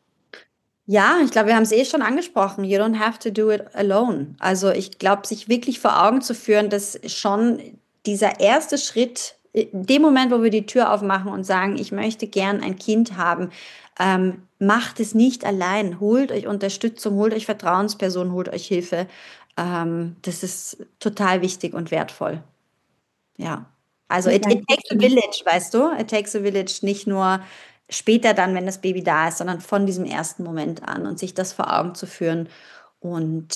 Ja, ich glaube, wir haben es eh schon angesprochen. You don't have to do it alone. Also ich glaube, sich wirklich vor Augen zu führen, dass schon dieser erste Schritt, in dem Moment, wo wir die Tür aufmachen und sagen, ich möchte gern ein Kind haben, macht es nicht allein. Holt euch Unterstützung, holt euch Vertrauenspersonen, holt euch Hilfe. Das ist total wichtig und wertvoll. Ja. Also Ja, it danke, takes a Steffi. village, weißt du? It takes a village, nicht nur später dann, wenn das Baby da ist, sondern von diesem ersten Moment an und sich das vor Augen zu führen und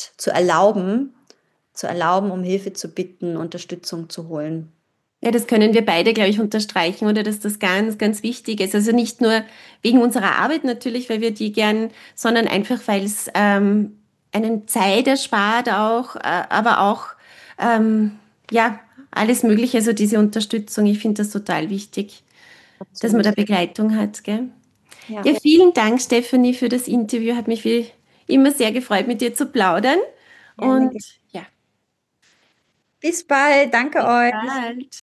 zu erlauben, um Hilfe zu bitten, Unterstützung zu holen. Ja, das können wir beide, glaube ich, unterstreichen, oder dass das ganz, ganz wichtig ist. Also nicht nur wegen unserer Arbeit natürlich, weil wir die gern, sondern einfach, weil es einen Zeit erspart auch, aber auch ja, alles Mögliche, also diese Unterstützung. Ich finde das total wichtig, dass man da Absolut. Begleitung hat, gell? Ja. Ja, vielen Dank, Stefanie, für das Interview. Hat mich wie immer sehr gefreut, mit dir zu plaudern. Gerne. Und ja, Bis bald. Danke bis euch. bald.